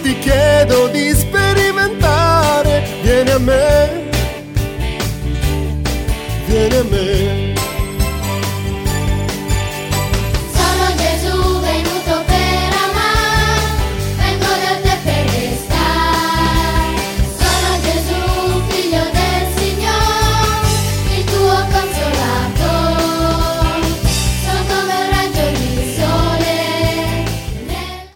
ti chiedo di sperimentare. Vieni a me, vieni a me.